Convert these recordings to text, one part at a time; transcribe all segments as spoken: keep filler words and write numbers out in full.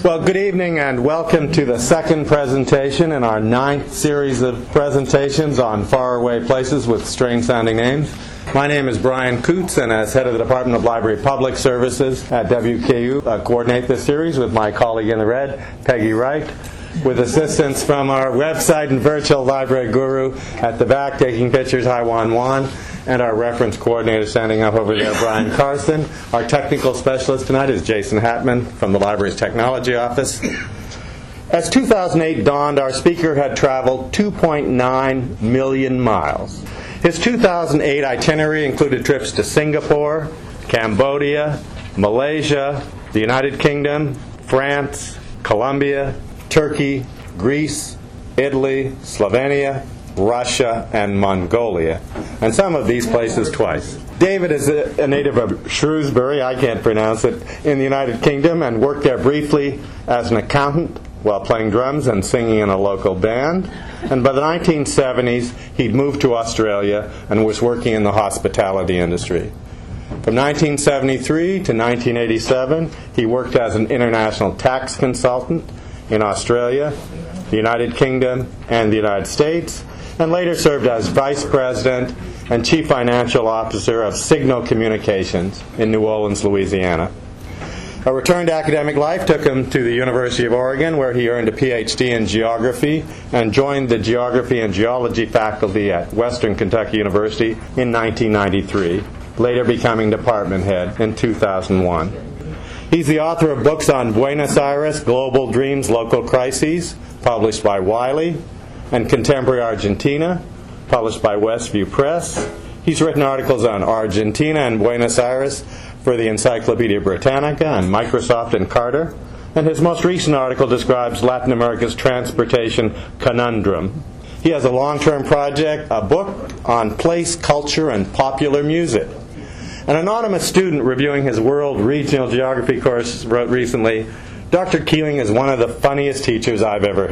Well, good evening and welcome to the second presentation in our ninth series of presentations on faraway places with strange-sounding names. My name is Brian Coots, and as head of the Department of Library Public Services at W K U, I coordinate this series with my colleague in the red, Peggy Wright, with assistance from our website and virtual library guru at the back taking pictures, Hai Wan Wan, and our reference coordinator standing up over there, Brian Carson. Our technical specialist tonight is Jason Hatman from the library's technology office. As two thousand eight dawned, our speaker had traveled two point nine million miles. His two thousand eight itinerary included trips to Singapore, Cambodia, Malaysia, the United Kingdom, France, Colombia, Turkey, Greece, Italy, Slovenia, Russia, and Mongolia, and some of these places twice. David is a, a native of Shrewsbury, I can't pronounce it, in the United Kingdom, and worked there briefly as an accountant while playing drums and singing in a local band. And by the nineteen seventies, he'd moved to Australia and was working in the hospitality industry. From nineteen seventy-three to nineteen eighty-seven, he worked as an international tax consultant in Australia, the United Kingdom, and the United States, and later served as Vice President and Chief Financial Officer of Signal Communications in New Orleans, Louisiana. A return to academic life took him to the University of Oregon, where he earned a P H D in geography and joined the Geography and Geology faculty at Western Kentucky University in nineteen ninety-three, later becoming department head in two thousand one. He's the author of books on Buenos Aires, Global Dreams, Local Crises, published by Wiley, and Contemporary Argentina, published by Westview Press. He's written articles on Argentina and Buenos Aires for the Encyclopedia Britannica and Microsoft and Carter, and his most recent article describes Latin America's transportation conundrum. He has a long-term project, a book on place, culture, and popular music. An anonymous student reviewing his World Regional Geography course wrote recently, "Doctor Keeling is one of the funniest teachers I've ever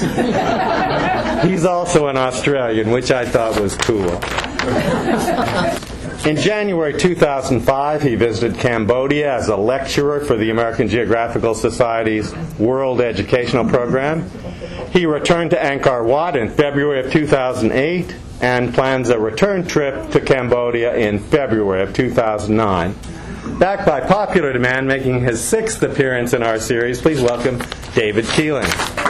had." He's also an Australian, which I thought was cool. In January two thousand five, he visited Cambodia as a lecturer for the American Geographical Society's World Educational Program. He returned to Angkor Wat in February of two thousand eight and plans a return trip to Cambodia in February of two thousand nine. Backed by popular demand, making his sixth appearance in our series, please welcome David Keeling.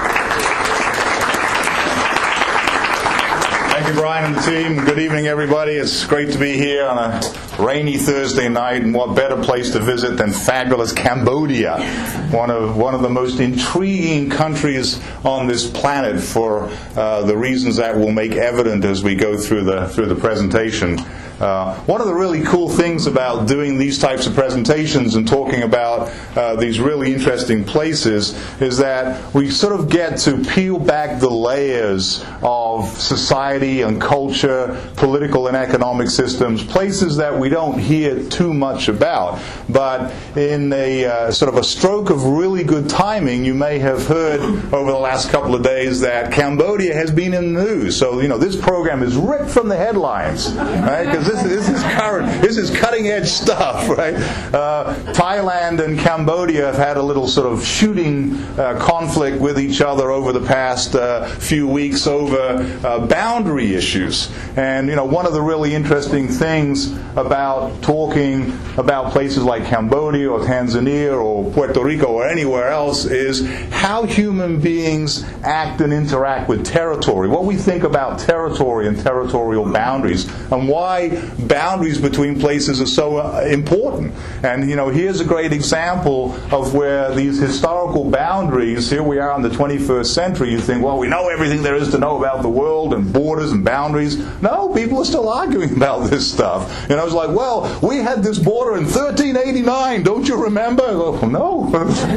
Thank you, Brian and the team. Good evening, everybody. It's great to be here on a rainy Thursday night, and what better place to visit than fabulous Cambodia, one of one of the most intriguing countries on this planet for uh, the reasons that we'll make evident as we go through the through the presentation. Uh, one of the really cool things about doing these types of presentations and talking about uh, these really interesting places is that we sort of get to peel back the layers of society and culture, political and economic systems, places that we don't hear too much about. But in a uh, sort of a stroke of really good timing, you may have heard over the last couple of days that Cambodia has been in the news. So, you know, this program is ripped from the headlines, right? Because This, this is current. This is cutting-edge stuff, right? Uh, Thailand and Cambodia have had a little sort of shooting uh, conflict with each other over the past uh, few weeks over uh, boundary issues. And you know, one of the really interesting things about talking about places like Cambodia or Tanzania or Puerto Rico or anywhere else is how human beings act and interact with territory. What we think about territory and territorial boundaries, and why boundaries between places are so uh, important. And you know, here's a great example of where these historical boundaries, here we are in the twenty-first century, you think, well, we know everything there is to know about the world and borders and boundaries. No, people are still arguing about this stuff. And I was like, well, we had this border in thirteen eighty-nine, don't you remember? Oh, no,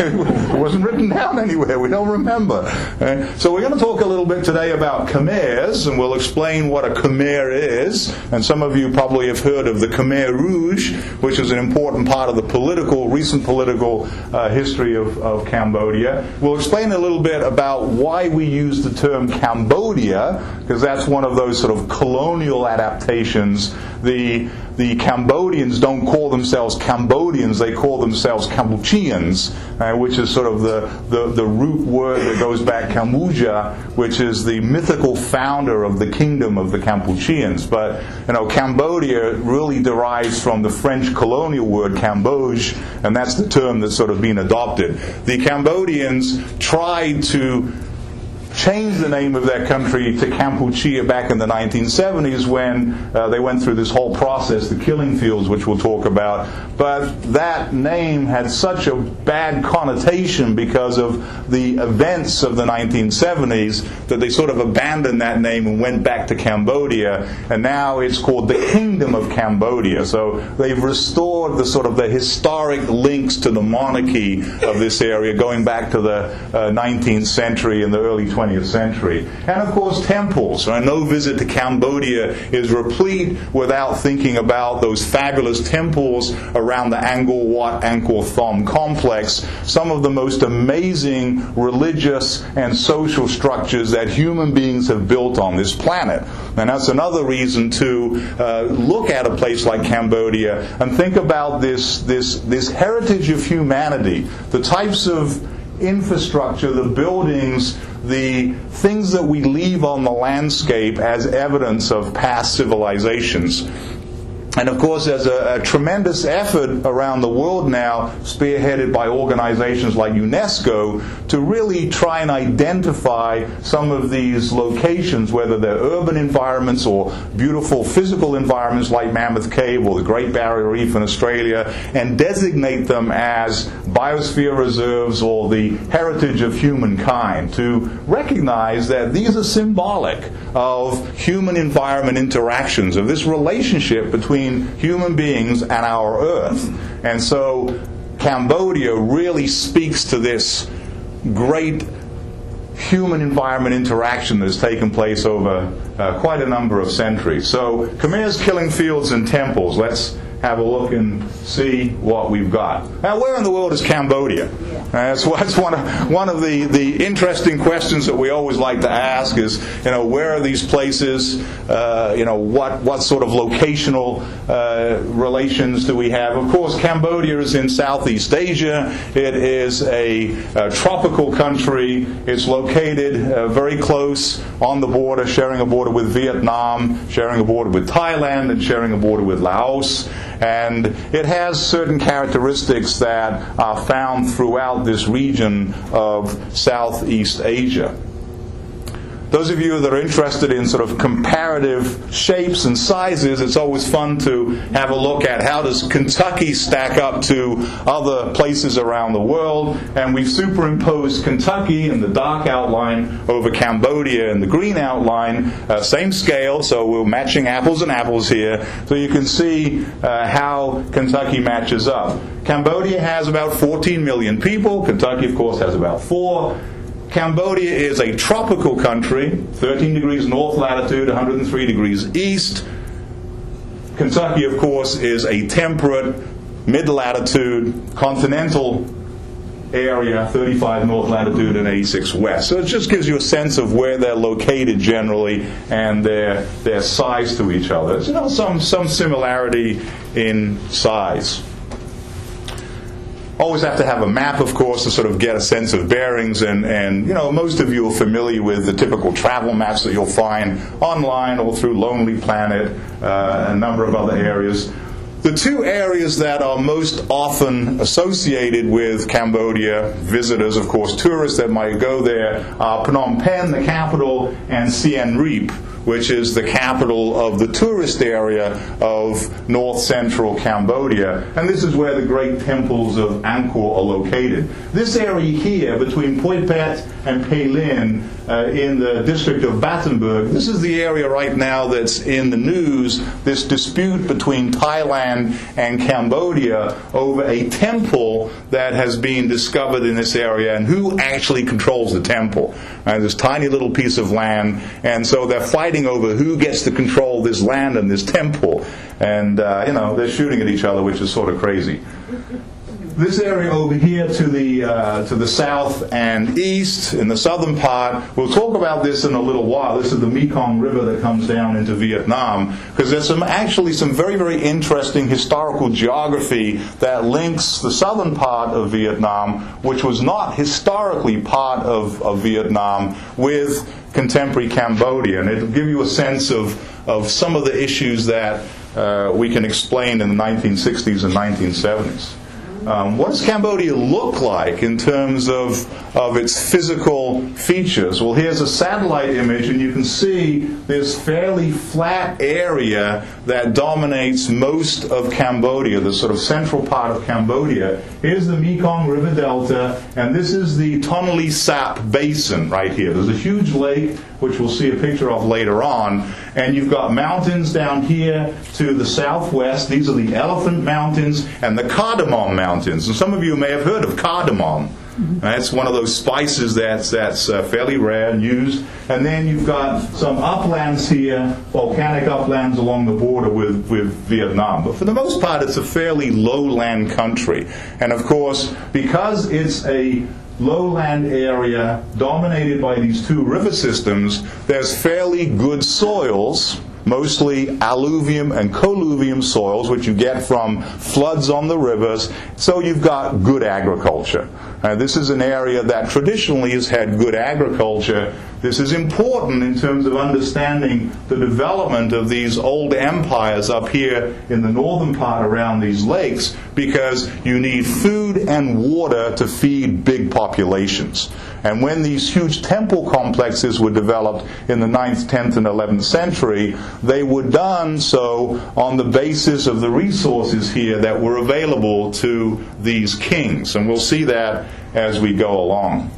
it wasn't written down anywhere, we don't remember. Uh, so we're going to talk a little bit today about Khmers, and we'll explain what a Khmer is. And some of you probably have heard of the Khmer Rouge, which is an important part of the political, recent political uh, history of, of Cambodia. We'll explain a little bit about why we use the term Cambodia, because that's one of those sort of colonial adaptations. The the Cambodians don't call themselves Cambodians, they call themselves Kampucheans, uh, which is sort of the, the, the root word that goes back, Kambuja, which is the mythical founder of the kingdom of the Kampucheans. But, you know, Cambodia really derives from the French colonial word Camboge, and that's the term that's sort of been adopted. The Cambodians tried to change the name of their country to Kampuchea back in the nineteen seventies when uh, they went through this whole process, the killing fields, which we'll talk about. But that name had such a bad connotation because of the events of the nineteen seventies that they sort of abandoned that name and went back to Cambodia. And now it's called the Kingdom of Cambodia. So they've restored the sort of the historic links to the monarchy of this area going back to the uh, nineteenth century and the early twentieth century. And of course temples. Right? No visit to Cambodia is replete without thinking about those fabulous temples around the Angkor Wat, Angkor Thom complex. Some of the most amazing religious and social structures that human beings have built on this planet. And that's another reason to uh, look at a place like Cambodia and think about this, this, this heritage of humanity, the types of infrastructure, the buildings, the things that we leave on the landscape as evidence of past civilizations. And of course, there's a, a tremendous effort around the world now, spearheaded by organizations like UNESCO, to really try and identify some of these locations, whether they're urban environments or beautiful physical environments like Mammoth Cave or the Great Barrier Reef in Australia, and designate them as biosphere reserves or the heritage of humankind, to recognize that these are symbolic of human-environment interactions, of this relationship between human beings and our Earth. And so Cambodia really speaks to this great human-environment interaction that has taken place over uh, quite a number of centuries. So Khmer's killing fields and temples. Let's have a look and see what we've got. Now, where in the world is Cambodia? Uh, that's, that's one of one of the, the interesting questions that we always like to ask is, you know, where are these places? Uh, you know, what what sort of locational uh, relations do we have? Of course, Cambodia is in Southeast Asia. It is a, a tropical country. It's located uh, very close on the border, sharing a border with Vietnam, sharing a border with Thailand, and sharing a border with Laos. And it has certain characteristics that are found throughout this region of Southeast Asia. Those of you that are interested in sort of comparative shapes and sizes, it's always fun to have a look at how does Kentucky stack up to other places around the world. And we've superimposed Kentucky in the dark outline over Cambodia in the green outline, uh, same scale, so we're matching apples and apples here. So you can see uh, how Kentucky matches up. Cambodia has about fourteen million people. Kentucky, of course, has about four. Cambodia is a tropical country, thirteen degrees north latitude, one hundred three degrees east. Kentucky, of course, is a temperate, mid-latitude, continental area, thirty-five north latitude and eighty-six west. So it just gives you a sense of where they're located generally and their their size to each other. There's, you know, some, some similarity in size. Always have to have a map, of course, to sort of get a sense of bearings, and, and you know, most of you are familiar with the typical travel maps that you'll find online or through Lonely Planet, uh, a number of other areas. The two areas that are most often associated with Cambodia, visitors, of course, tourists that might go there, are Phnom Penh, the capital, and Siem Reap, which is the capital of the tourist area of north-central Cambodia. And this is where the great temples of Angkor are located. This area here, between Poi Phet and Pei Lin, uh, in the district of Battenberg, this is the area right now that's in the news, this dispute between Thailand and Cambodia over a temple that has been discovered in this area, and who actually controls the temple. Uh, this tiny little piece of land, and so they're fighting over who gets to control this land and this temple. And, uh, you know, they're shooting at each other, which is sort of crazy. this area over here to the uh, to the south and east, in the southern part, we'll talk about this in a little while. This is the Mekong River that comes down into Vietnam, because there's some actually some very, very interesting historical geography that links the southern part of Vietnam, which was not historically part of, of Vietnam, with contemporary Cambodia. And it'll give you a sense of, of some of the issues that uh, we can explain in the nineteen sixties and nineteen seventies. Um, what does Cambodia look like in terms of, of its physical features? Well, here's a satellite image, and you can see this fairly flat area that dominates most of Cambodia, the sort of central part of Cambodia. Here's the Mekong River Delta, and this is the Tonle Sap Basin right here. There's a huge lake, which we'll see a picture of later on, and you've got mountains down here to the southwest. These are the Elephant Mountains and the Cardamom Mountains. And some of you may have heard of cardamom. Mm-hmm. That's one of those spices that's that's uh, fairly rare and used. And then you've got some uplands here, volcanic uplands along the border with, with Vietnam. But for the most part, it's a fairly lowland country. And of course, because it's a lowland area dominated by these two river systems, there's fairly good soils, mostly alluvium and colluvium soils, which you get from floods on the rivers, so you've got good agriculture. Uh, this is an area that traditionally has had good agriculture. This is important in terms of understanding the development of these old empires up here in the northern part around these lakes, because you need food and water to feed big populations. And when these huge temple complexes were developed in the ninth, tenth, and eleventh century, they were done so on the basis of the resources here that were available to these kings. And we'll see that as we go along.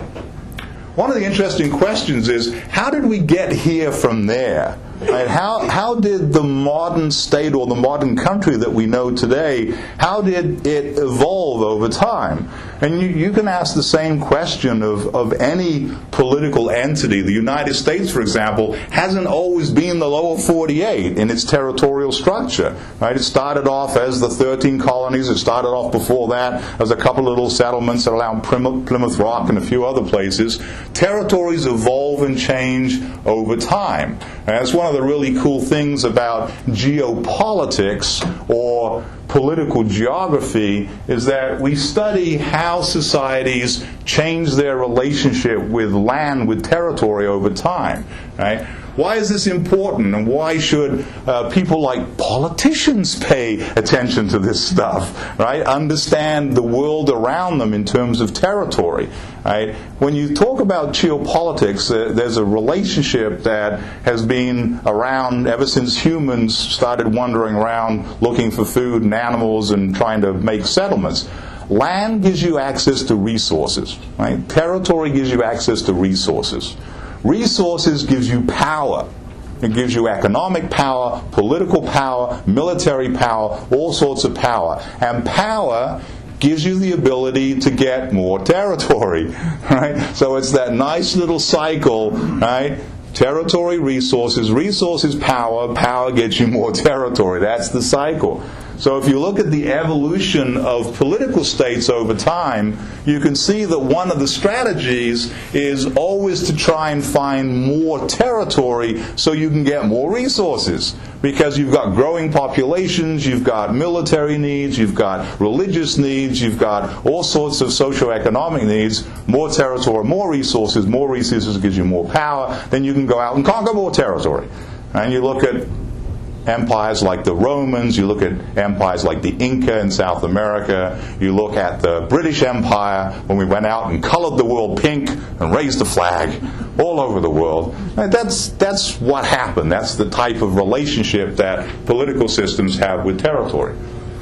One of the interesting questions is, how did we get here from there? Right? How, how did the modern state, or the modern country that we know today, how did it evolve over time? And you, you can ask the same question of, of any political entity. The United States, for example, hasn't always been the lower forty-eight in its territorial structure. Right? It started off as the thirteen colonies. It started off before that as a couple of little settlements around Plymouth Rock and a few other places. Territories evolve and change over time. And that's one of the really cool things about geopolitics, or political geography, is that we study how societies change their relationship with land, with territory over time. Right? Why is this important, and why should uh, people like politicians pay attention to this stuff? Right? Understand the world around them in terms of territory. Right? When you talk about geopolitics, uh, there's a relationship that has been around ever since humans started wandering around looking for food and animals and trying to make settlements. Land gives you access to resources. Right? Territory gives you access to resources. Resources gives you power. It gives you economic power, political power, military power, all sorts of power. And power gives you the ability to get more territory. Right? So it's that nice little cycle, right? Territory, resources, resources, power, power gets you more territory. That's the cycle. So if you look at the evolution of political states over time, you can see that one of the strategies is always to try and find more territory so you can get more resources. Because you've got growing populations, you've got military needs, you've got religious needs, you've got all sorts of socio-economic needs. More territory, more resources, more resources gives you more power. Then you can go out and conquer more territory. And you look at empires like the Romans, you look at empires like the Inca in South America, you look at the British Empire when we went out and colored the world pink and raised the flag all over the world. And that's, that's what happened. That's the type of relationship that political systems have with territory.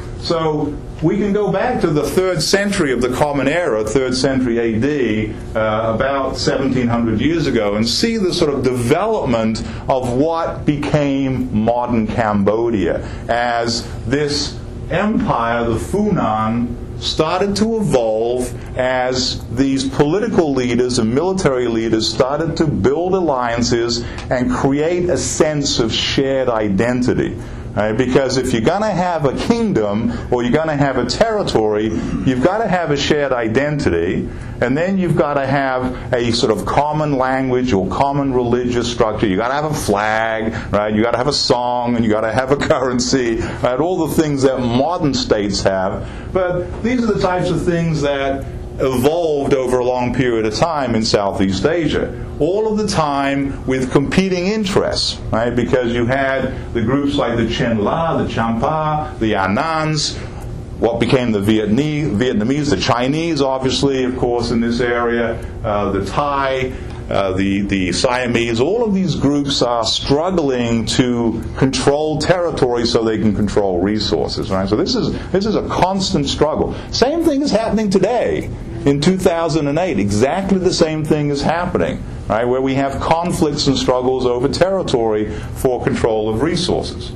So we can go back to the third century of the Common Era, third century A D, uh, about seventeen hundred years ago, and see the sort of development of what became modern Cambodia as this empire, the Funan, started to evolve as these political leaders and military leaders started to build alliances and create a sense of shared identity. Right? Because if you're going to have a kingdom or you're going to have a territory, you've got to have a shared identity, and then you've got to have a sort of common language or common religious structure. You've got to have a flag, right? You've got to have a song, and you've got to have a currency, right? All the things that modern states have. But these are the types of things that evolved over a long period of time in Southeast Asia. All of the time with competing interests, right? Because you had the groups like the Chen La, the Champa, the Anans, what became the Vietnamese, Vietnamese, the Chinese, obviously, of course, in this area, uh, the Thai, uh, the, the Siamese. All of these groups are struggling to control territory so they can control resources, right? So this is this is a constant struggle. Same thing is happening today. In two thousand eight, exactly the same thing is happening, right? Where we have conflicts and struggles over territory for control of resources.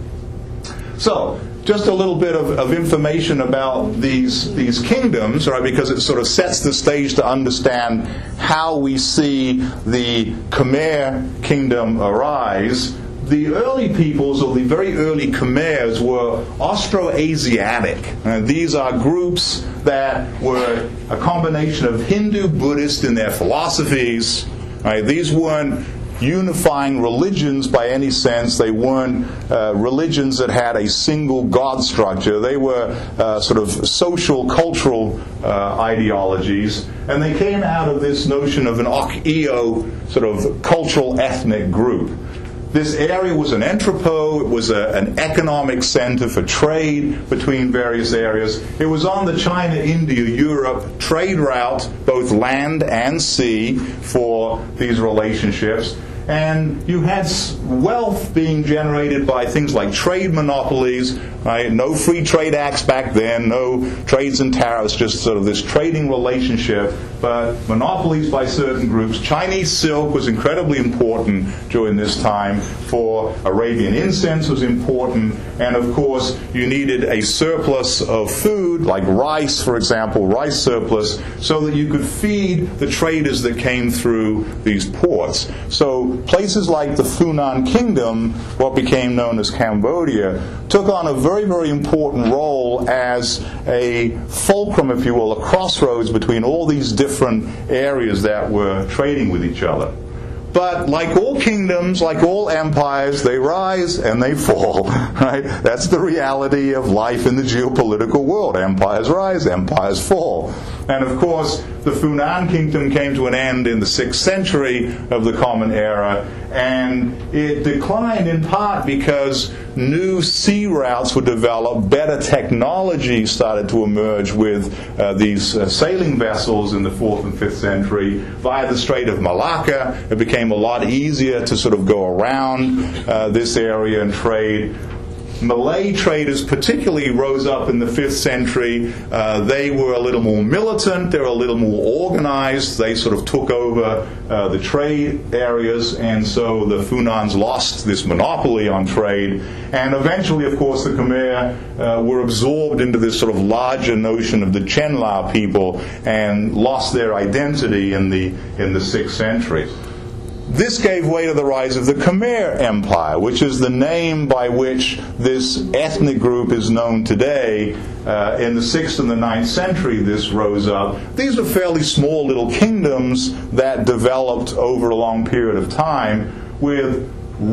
So, just a little bit of, of information about these these kingdoms, right? Because it sort of sets the stage to understand how we see the Khmer kingdom arise. The early peoples, or the very early Khmers, were Austroasiatic. And these are groups that were a combination of Hindu, Buddhist in their philosophies. Right? These weren't unifying religions by any sense. They weren't uh, religions that had a single god structure. They were uh, sort of social, cultural uh, ideologies. And they came out of this notion of an Ok-Eo sort of cultural ethnic group. This area was an entrepot. It was a, an economic center for trade between various areas. It was on the China-India-Europe trade route, both land and sea, for these relationships. And you had wealth being generated by things like trade monopolies, right? No free trade acts back then, no trades and tariffs, just sort of this trading relationship, but monopolies by certain groups. Chinese silk was incredibly important during this time. For Arabian incense was important, and of course you needed a surplus of food, like rice, for example, rice surplus, so that you could feed the traders that came through these ports. So places like the Funan Kingdom, what became known as Cambodia, took on a very, very important role as a fulcrum, if you will, a crossroads between all these different areas that were trading with each other. But like all kingdoms, like all empires, they rise and they fall, right? That's the reality of life in the geopolitical world. Empires rise, empires fall. And of course, the Funan Kingdom came to an end in the sixth century of the Common Era, and it declined in part because new sea routes were developed, better technology started to emerge with uh, these uh, sailing vessels in the fourth and fifth century. Via the Strait of Malacca, it became a lot easier to sort of go around uh, this area and trade. Malay traders particularly rose up in the fifth century. Uh, they were a little more militant, they were a little more organized, they sort of took over uh, the trade areas, and so the Funans lost this monopoly on trade. And eventually, of course, the Khmer uh, were absorbed into this sort of larger notion of the Chenla people and lost their identity in the in the sixth century. This gave way to the rise of the Khmer Empire, which is the name by which this ethnic group is known today. Uh, in the sixth and the ninth century, this rose up. These were fairly small little kingdoms that developed over a long period of time, with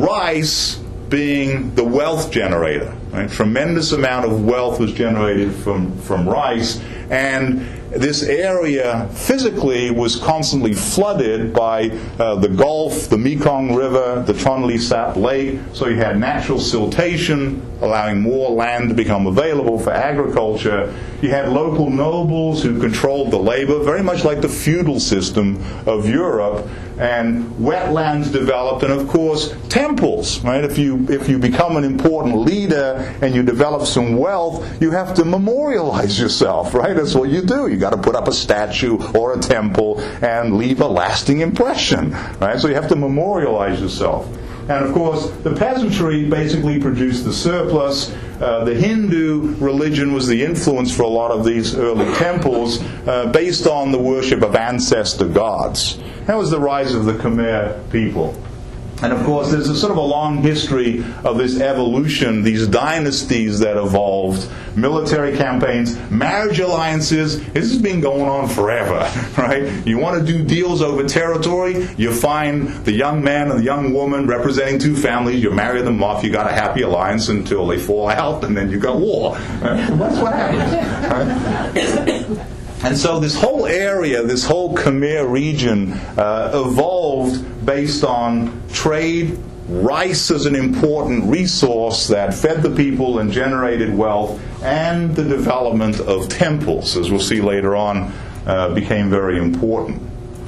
rice being the wealth generator. Right? Tremendous amount of wealth was generated from, from rice, and this area physically was constantly flooded by uh, the Gulf, the Mekong River, the Tonle Sap Lake. So you had natural siltation, allowing more land to become available for agriculture. You had local nobles who controlled the labor, very much like the feudal system of Europe. And wetlands developed, and of course temples. Right? If you if you become an important leader and you develop some wealth, you have to memorialize yourself. Right? That's what you do. You got to put up a statue or a temple and leave a lasting impression. Right? So you have to memorialize yourself. And of course, the peasantry basically produced the surplus. Uh, the Hindu religion was the influence for a lot of these early temples, uh, based on the worship of ancestor gods. That was the rise of the Khmer people. And of course, there's a sort of a long history of this evolution, these dynasties that evolved, military campaigns, marriage alliances. This has been going on forever, right? You want to do deals over territory, you find the young man and the young woman representing two families, you marry them off, you got a happy alliance until they fall out, and then you got war. Right? That's what happens. Right? And so this whole area, this whole Khmer region, uh, evolved based on trade. Rice is an important resource that fed the people and generated wealth, and the development of temples, as we'll see later on, uh, became very important.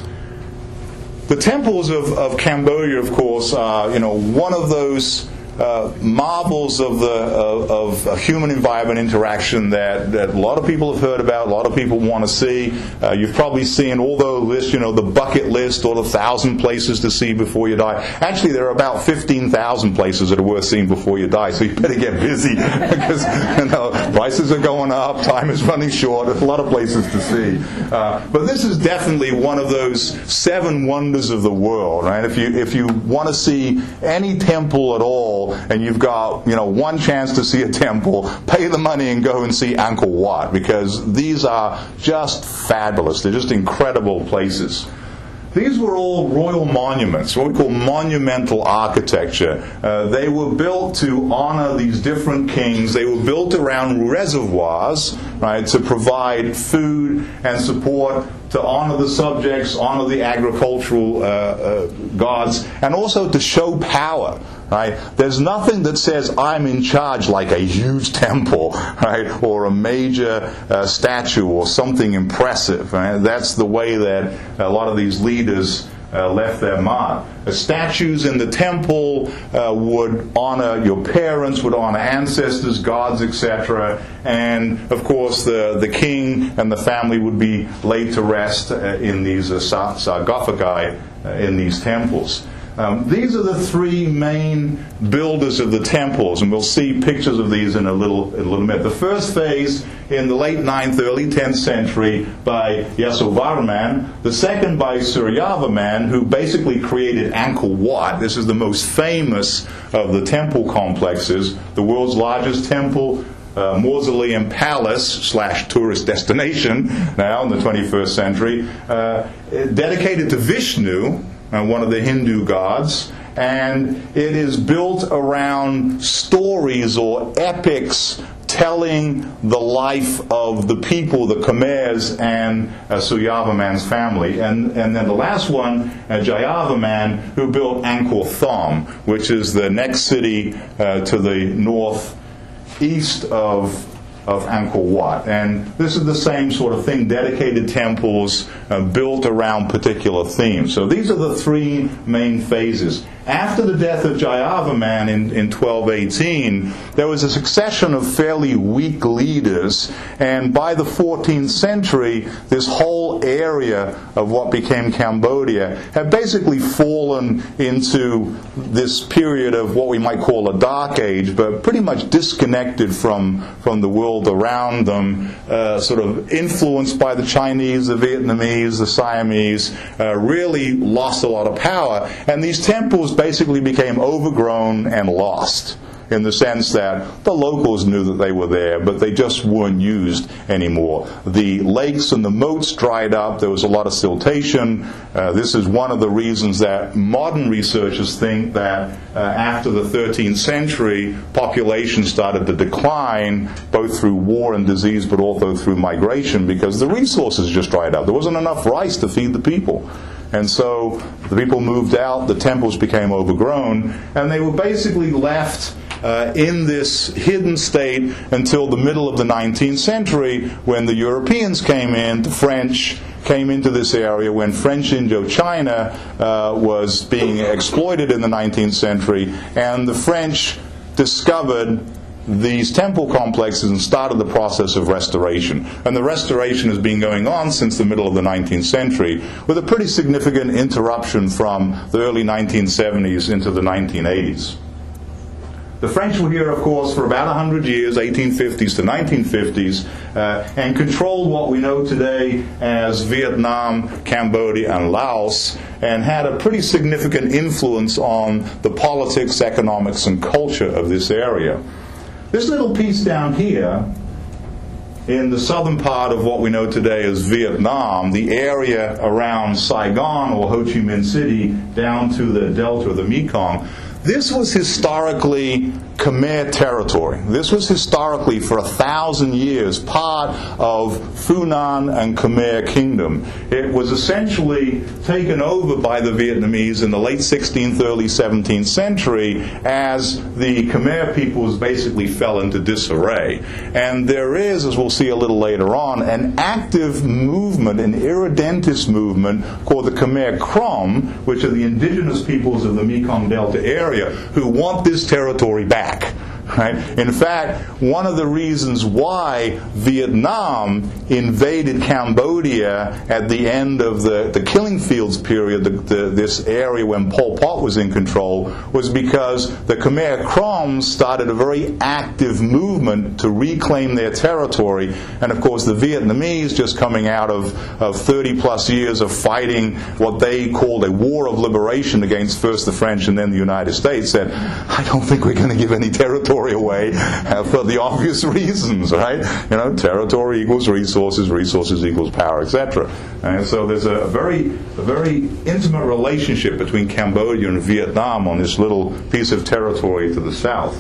The temples of, of Cambodia, of course, are, you know, one of those Uh, marvels of the of, of human environment interaction that, that a lot of people have heard about, a lot of people want to see. Uh, you've probably seen all the list, you know, the bucket list, or the thousand places to see before you die. Actually, there are about fifteen thousand places that are worth seeing before you die, so you better get busy because, you know, prices are going up, time is running short, there's a lot of places to see. Uh, but this is definitely one of those seven wonders of the world, right? If you if you want to see any temple at all, and you've got, you know, one chance to see a temple, pay the money and go and see Angkor Wat, because these are just fabulous. They're just incredible places. These were all royal monuments, what we call monumental architecture. Uh, they were built to honor these different kings. They were built around reservoirs, right, to provide food and support, to honor the subjects, honor the agricultural uh, uh, gods, and also to show power. Right? There's nothing that says I'm in charge like a huge temple, right, or a major uh, statue or something impressive. Right? That's the way that a lot of these leaders uh, left their mark. The statues in the temple uh, would honor your parents, would honor ancestors, gods, et cetera. And of course, the the king and the family would be laid to rest uh, in these uh, sarcophagi uh, in these temples. Um, these are the three main builders of the temples, and we'll see pictures of these in a little in a little bit. The first phase in the late ninth, early tenth century by Yasovarman. The second by Suryavarman, who basically created Angkor Wat. This is the most famous of the temple complexes, the world's largest temple, Uh, mausoleum palace slash tourist destination now in the twenty-first century, uh, dedicated to Vishnu, uh, one of the Hindu gods, and it is built around stories or epics telling the life of the people, the Khmers, and uh, Suryavarman's family. And, and then the last one, uh, Jayavarman, who built Angkor Thom, which is the next city uh, to the north east of of Angkor Wat. And this is the same sort of thing, dedicated temples uh, built around particular themes. So these are the three main phases. After the death of Jayavarman in, in twelve eighteen, there was a succession of fairly weak leaders, and by the fourteenth century, this whole area of what became Cambodia had basically fallen into this period of what we might call a dark age, but pretty much disconnected from, from the world around them, uh, sort of influenced by the Chinese, the Vietnamese, the Siamese, uh, really lost a lot of power. And these temples basically became overgrown and lost, in the sense that the locals knew that they were there, but they just weren't used anymore. The lakes and the moats dried up. There was a lot of siltation. Uh, this is one of the reasons that modern researchers think that uh, after the thirteenth century, population started to decline, both through war and disease, but also through migration, because the resources just dried up. There wasn't enough rice to feed the people. And so the people moved out, the temples became overgrown, and they were basically left uh, in this hidden state until the middle of the nineteenth century, when the Europeans came in, the French came into this area, when French Indochina uh, was being exploited in the nineteenth century, and the French discovered these temple complexes and started the process of restoration. And the restoration has been going on since the middle of the nineteenth century, with a pretty significant interruption from the early nineteen seventies into the nineteen eighties. The French were here, of course, for about one hundred years, eighteen fifties to nineteen fifties, uh, and controlled what we know today as Vietnam, Cambodia, and Laos, and had a pretty significant influence on the politics, economics, and culture of this area. This little piece down here, in the southern part of what we know today as Vietnam, the area around Saigon or Ho Chi Minh City down to the delta of the Mekong, this was historically Khmer territory. This was historically, for a thousand years, part of Funan and Khmer Kingdom. It was essentially taken over by the Vietnamese in the late sixteenth, early seventeenth century as the Khmer peoples basically fell into disarray. And there is, as we'll see a little later on, an active movement, an irredentist movement called the Khmer Krom, which are the indigenous peoples of the Mekong Delta area, who want this territory back. Right? In fact, one of the reasons why Vietnam invaded Cambodia at the end of the, the Killing Fields period, the, the, this area when Pol Pot was in control, was because the Khmer Krom started a very active movement to reclaim their territory. And of course, the Vietnamese, just coming out of, of thirty plus years of fighting what they called a war of liberation against first the French and then the United States, said, I don't think we're going to give any territory away uh, for the obvious reasons, right? You know, territory equals resources, resources equals power, et cetera. And so there's a very, a very intimate relationship between Cambodia and Vietnam on this little piece of territory to the south.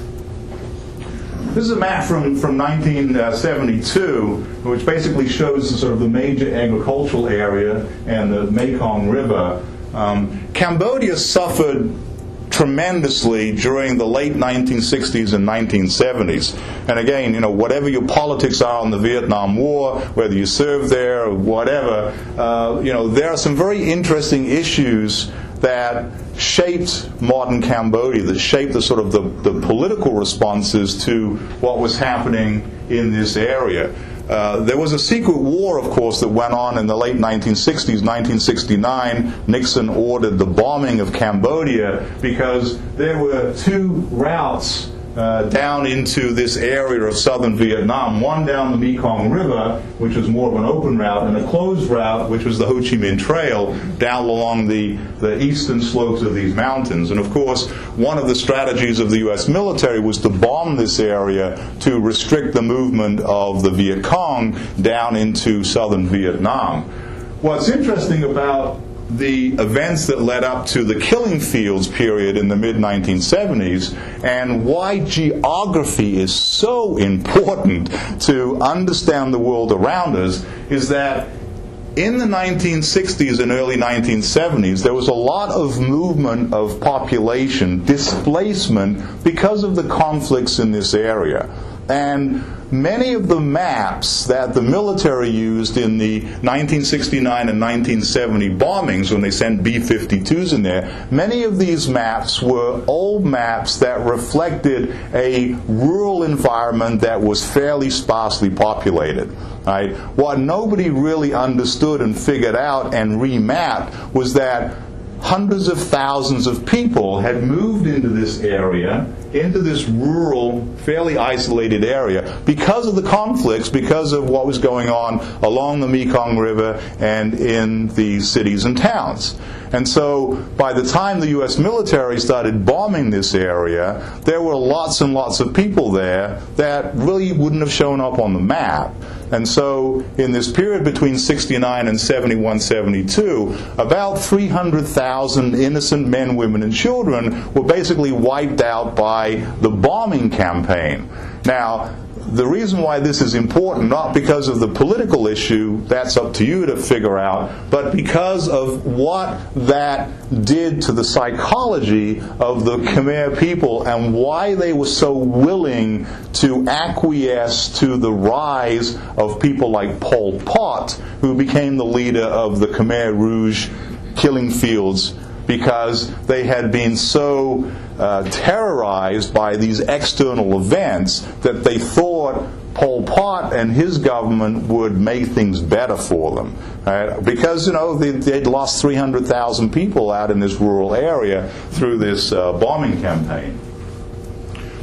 This is a map from, from nineteen seventy-two, which basically shows the, sort of the major agricultural area and the Mekong River. Um, Cambodia suffered tremendously during the late nineteen sixties and nineteen seventies. And again, you know, whatever your politics are on the Vietnam War, whether you served there or whatever, uh, you know, there are some very interesting issues that shaped modern Cambodia, that shaped the sort of the, the political responses to what was happening in this area. Uh, there was a secret war, of course, that went on in the late nineteen sixties, nineteen sixty-nine. Nixon ordered the bombing of Cambodia because there were two routes uh, down into this area of southern Vietnam. One down the Mekong River, which was more of an open route, and a closed route, which was the Ho Chi Minh Trail, down along the, the eastern slopes of these mountains. And of course, one of the strategies of the U S military was to bomb this area to restrict the movement of the Viet Cong down into southern Vietnam. What's interesting about the events that led up to the Killing Fields period in the mid nineteen seventies, and why geography is so important to understand the world around us, is that in the nineteen sixties and early nineteen seventies, there was a lot of movement of population, displacement, because of the conflicts in this area. And many of the maps that the military used in the nineteen sixty-nine and nineteen seventy bombings, when they sent B fifty-twos in there, many of these maps were old maps that reflected a rural environment that was fairly sparsely populated. Right? What nobody really understood and figured out and remapped was that hundreds of thousands of people had moved into this area, into this rural, fairly isolated area, because of the conflicts, because of what was going on along the Mekong River and in the cities and towns. And so by the time the U S military started bombing this area, there were lots and lots of people there that really wouldn't have shown up on the map. And so in this period between sixty-nine and seventy-one, seventy-two, about three hundred thousand innocent men, women, and children were basically wiped out by the bombing campaign. Now, the reason why this is important, not because of the political issue, that's up to you to figure out, but because of what that did to the psychology of the Khmer people and why they were so willing to acquiesce to the rise of people like Pol Pot, who became the leader of the Khmer Rouge Killing Fields, because they had been so uh, terrorized by these external events that they thought Pol Pot and his government would make things better for them. Right? Because, you know, they, they'd lost three hundred thousand people out in this rural area through this uh, bombing campaign.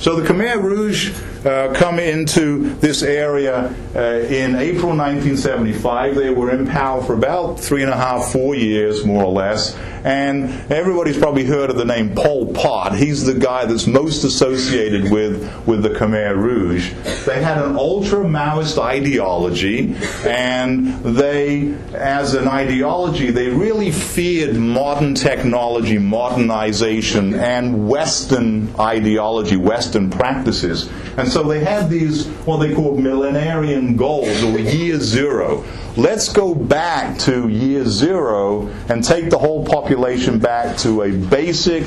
So the Khmer Rouge uh, come into this area uh, in April nineteen seventy-five. They were in power for about three and a half, four years, more or less. And everybody's probably heard of the name Pol Pot. He's the guy that's most associated with, with the Khmer Rouge. They had an ultra-Maoist ideology, and they, as an ideology, they really feared modern technology, modernization, and Western ideology, Western practices. And so they had these, what they called millenarian goals, or year zero. Let's go back to year zero and take the whole population back to a basic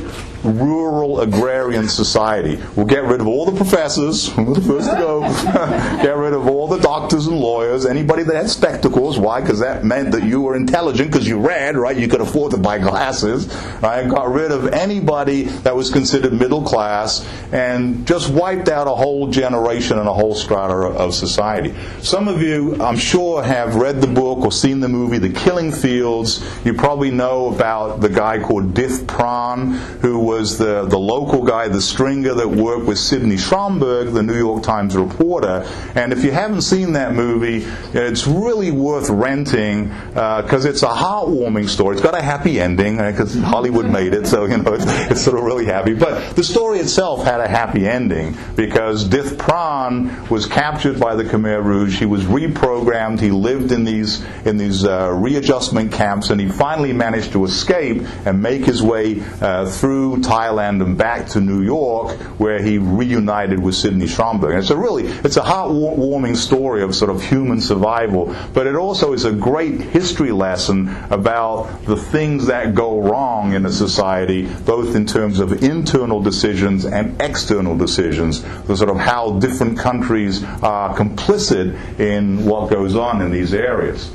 rural agrarian society. We'll get rid of all the professors, we're the first to go, get rid of all the doctors and lawyers, anybody that had spectacles. Why? Because that meant that you were intelligent because you read, right? You could afford to buy glasses, right? Got rid of anybody that was considered middle class and just wiped out a whole generation and a whole strata of society. Some of you, I'm sure, have read the book or seen the movie The Killing Fields. You probably know about the guy called Dith Pran, who was the, the local guy, the stringer that worked with Sidney Stromberg, the New York Times reporter. And if you haven't seen that movie, it's really worth renting because uh, it's a heartwarming story. It's got a happy ending because uh, Hollywood made it, so you know it's, it's sort of really happy. But the story itself had a happy ending because Dith Pran was captured by the Khmer Rouge. He was reprogrammed. He lived in these in these uh, readjustment camps, and he finally managed to escape and make his way uh, through Thailand and back to New York, where he reunited with Sidney Stromberg. And it's a really, it's a heartwarming story of sort of human survival, but it also is a great history lesson about the things that go wrong in a society, both in terms of internal decisions and external decisions, the sort of how different countries are complicit in what goes on in these areas.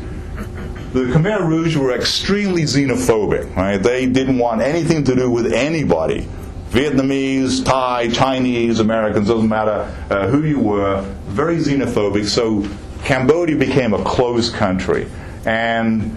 The Khmer Rouge were extremely xenophobic. Right? They didn't want anything to do with anybody. Vietnamese, Thai, Chinese, Americans, doesn't matter uh, who you were, very xenophobic. So Cambodia became a closed country. And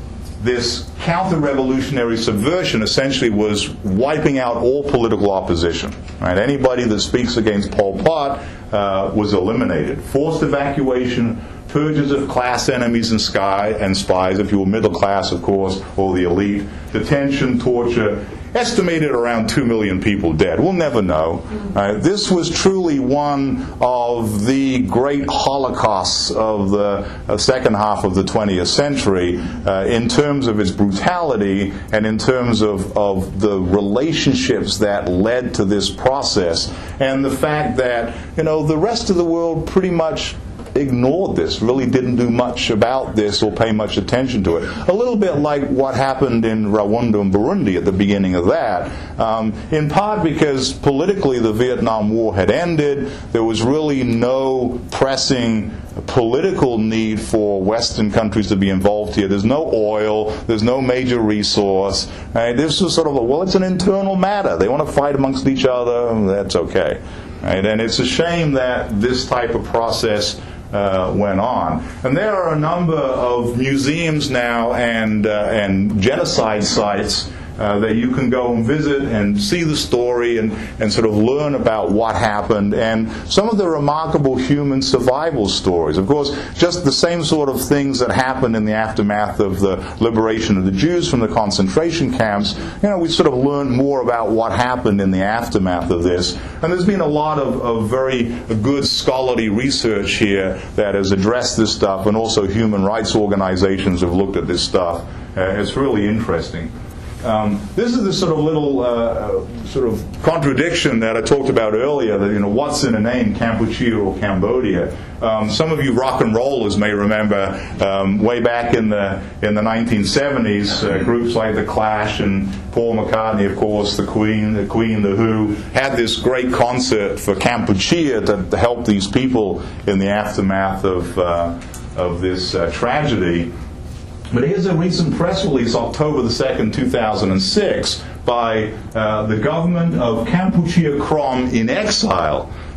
this counter-revolutionary subversion essentially was wiping out all political opposition. Right? Anybody that speaks against Pol Pot uh, was eliminated. Forced evacuation, purges of class enemies and, sky, and spies, if you were middle class, of course, or the elite, detention, torture, estimated around two million people dead. We'll never know. Uh, this was truly one of the great holocausts of the uh, second half of the twentieth century uh, in terms of its brutality and in terms of, of the relationships that led to this process, and the fact that, you know, the rest of the world pretty much ignored this, really didn't do much about this or pay much attention to it. A little bit like what happened in Rwanda and Burundi at the beginning of that, um, in part because politically the Vietnam War had ended. There was really no pressing political need for Western countries to be involved here. There's no oil, there's no major resource. Right? This was sort of a, well, it's an internal matter. They want to fight amongst each other, that's okay. Right? And it's a shame that this type of process Uh, went on. And there are a number of museums now and uh, and genocide sites uh, that you can go and visit and see the story and, and sort of learn about what happened and some of the remarkable human survival stories. Of course, just the same sort of things that happened in the aftermath of the liberation of the Jews from the concentration camps. You know, we sort of learned more about what happened in the aftermath of this. And there's been a lot of, of very good scholarly research here that has addressed this stuff, and also human rights organizations have looked at this stuff. Uh, it's really interesting. Um, this is the sort of little uh, sort of contradiction that I talked about earlier. That, you know, what's in a name, Kampuchea or Cambodia? Um, some of you rock and rollers may remember um, way back in the in the nineteen seventies, uh, groups like the Clash and Paul McCartney, of course, the Queen, the Queen, the Who, had this great concert for Kampuchea to, to help these people in the aftermath of uh, of this uh, tragedy. But here's a recent press release, October the second, two thousand six, by uh, the government of Kampuchea Krom in exile.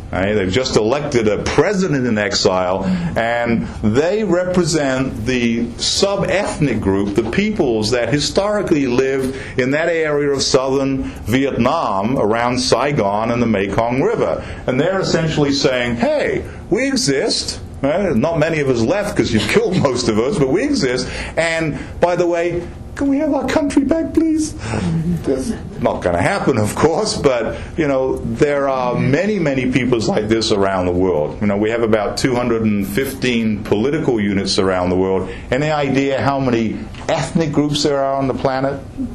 Right? They've just elected a president in exile, and they represent the sub-ethnic group, the peoples that historically lived in that area of southern Vietnam around Saigon and the Mekong River. And they're essentially saying, hey, we exist. Right? Not many of us left because you've killed most of us, but we exist. And, by the way, can we have our country back, please? It's not going to happen, of course, but, you know, there are many, many peoples like this around the world. You know, we have about two hundred fifteen political units around the world. Any idea how many ethnic groups there are on the planet?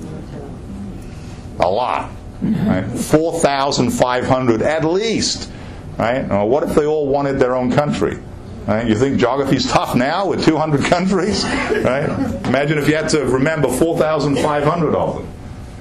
A lot. Right? four thousand five hundred at least. Right? Now, what if they all wanted their own country? Right? You think geography's tough now with two hundred countries? Right? Imagine if you had to remember four thousand five hundred of them.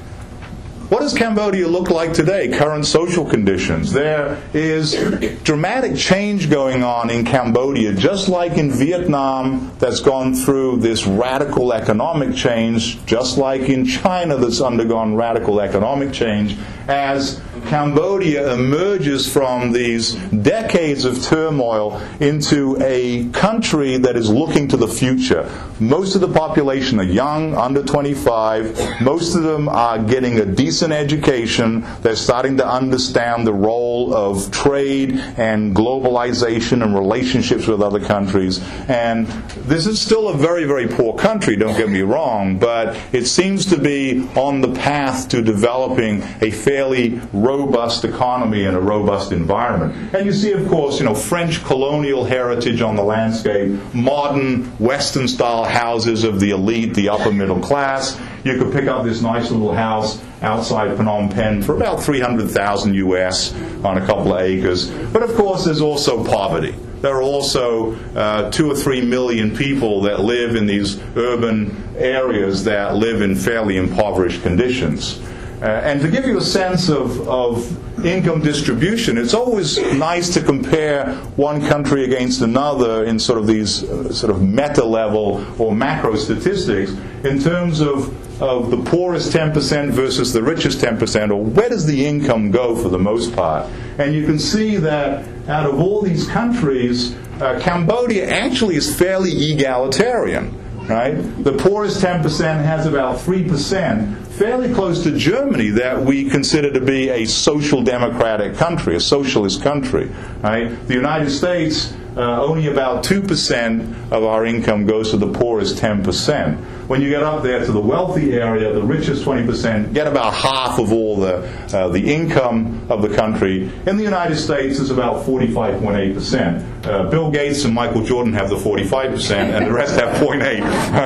What does Cambodia look like today? Current social conditions. There is dramatic change going on in Cambodia, just like in Vietnam that's gone through this radical economic change, just like in China that's undergone radical economic change, as Cambodia emerges from these decades of turmoil into a country that is looking to the future. Most of the population are young, under twenty-five. Most of them are getting a decent education. They're starting to understand the role of trade and globalization and relationships with other countries. And this is still a very, very poor country, don't get me wrong, but it seems to be on the path to developing a fairly robust economy and a robust environment. And you see, of course, you know, French colonial heritage on the landscape, modern Western-style houses of the elite, the upper middle class. You could pick up this nice little house outside Phnom Penh for about three hundred thousand U S on a couple of acres. But of course, there's also poverty. There are also uh, two or three million people that live in these urban areas that live in fairly impoverished conditions. Uh, and to give you a sense of, of income distribution, it's always nice to compare one country against another in sort of these uh, sort of meta-level or macro statistics in terms of, of the poorest ten percent versus the richest ten percent, or where does the income go for the most part. And you can see that out of all these countries, uh, Cambodia actually is fairly egalitarian. Right? The poorest ten percent has about three percent, fairly close to Germany, that we consider to be a social democratic country, a socialist country. Right? The United States, uh, only about two percent of our income goes to the poorest ten percent. When you get up there to the wealthy area, the richest twenty percent get about half of all the uh, the income of the country. In the United States, it's about forty-five point eight percent. Uh, Bill Gates and Michael Jordan have the forty-five percent, and the rest have zero point eight.